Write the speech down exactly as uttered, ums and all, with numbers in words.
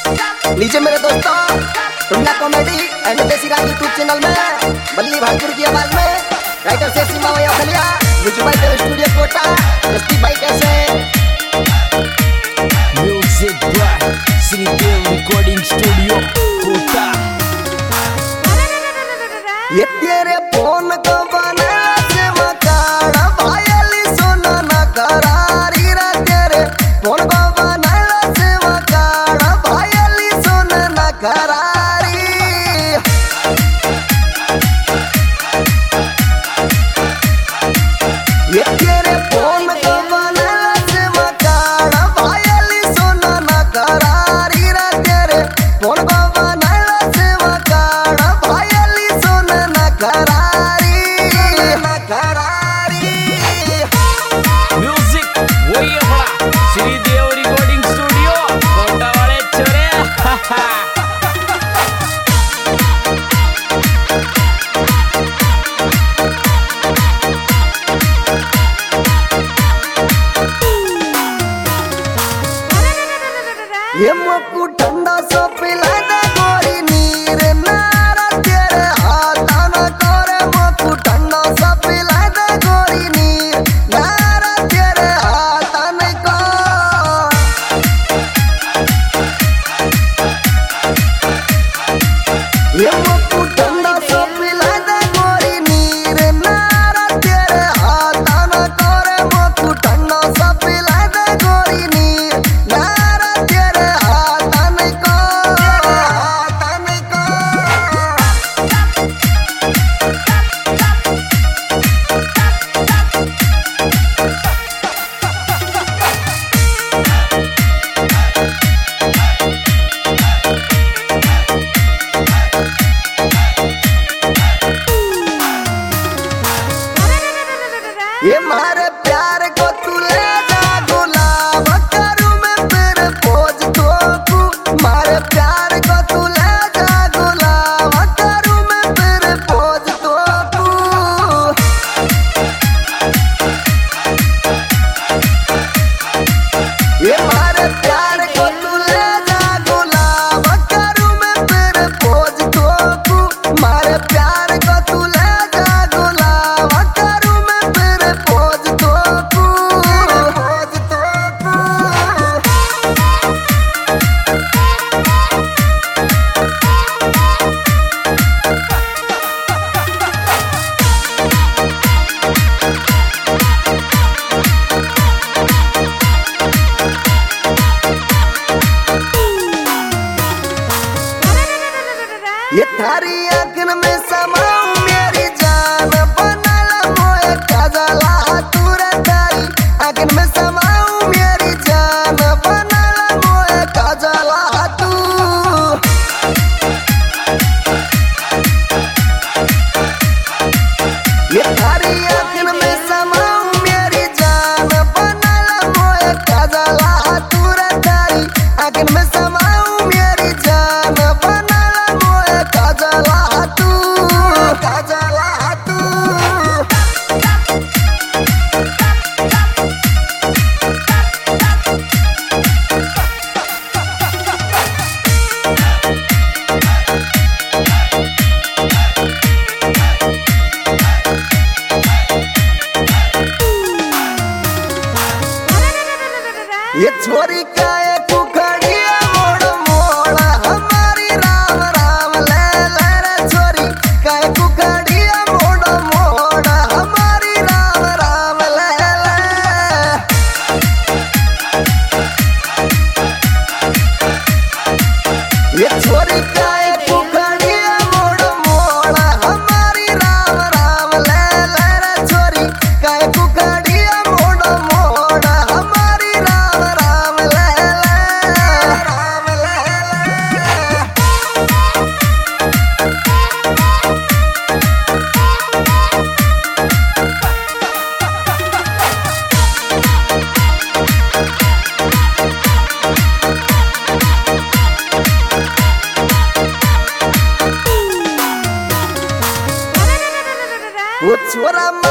लीजिए मेरे दोस्तों, टुन्ना कॉमेडी एंड देसी राग यूट्यूब चैनल में बल्ली भाईपुर की आवाज में राइटर से सीमा भैया खलिया, music by Dev studio Kota, जस्ती भाई कैसे music by Shri Dev recording studio Kota. ये तेरे फोन को बना से मकाड़ा भाईली सोना ना करारी रा, तेरे फोन को बना से मकाड़ा भाईली सोना ना करारी। ये तेरे फोन को बना से मकाड़ा भाईली सोना ना करारी रा, तेरे फोन को बना से मकाड़ा भाईली सोना ना करारी ना करारी। म्यूजिक वही अपना श्री देव रिकॉर्डिंग स्टूडियो कोटा वाले छोरे। ये मोकू ठंडा सो पिला दे गोरी नीर नारा, तेरे हाथ ना करे मोकू ठंडा सो पिला दे गोरी नीर नारा, तेरे हाथ नहीं को। ये मोकू ठंडा सो पिला दे गोरी नीर नारा, तेरे हाथ ना करे मोकू ठंडा सो पिला दे गोरी नीर नारा, तेरे हाथ नहीं को, हाथ नहीं को। ये मारे प्यार को तू ले जा गुलाब करूं मैं फिर पोज ठोकूं, मारे प्यार को तू ले जा गुलाब करूं मैं फिर पोज ठोकूं। ये मारे प्यार को तू ले जा गुलाब करूं मैं फिर पोज ठोकूं, मारे प्यार को तू ले जा गुलाब करूं मैं फिर पोज ठोकूं, पोज ठोकूं। ये थारी आँखन में समाऊं मेरी जान, बना ला मोए काजला तू रे, थारी आँखन में समाऊं मेरी जान, बना ला मोए काजला तू। ये थारी आँखन में समाऊं मेरी जान, बना ला मोए काजला तू रे, थारी आँखन में समाऊं मेरी जान, बना ला मोए काजला तू, काजला तू। ये छोरी का एक उखड़िया मोड़ मोड़ हमारी राम राम ले ले रे, छोरी का एक उखड़िया मोड़ मोड़ हमारी राम राम ले ले। ये छोरी का एक उखड़िया मोड़ मोड़ हमारी राम राम ले ले रे, छोरी का एक उखड़िया मोड़ मोड़ हमारी राम राम ले ले, राम ले ले। वो छोरा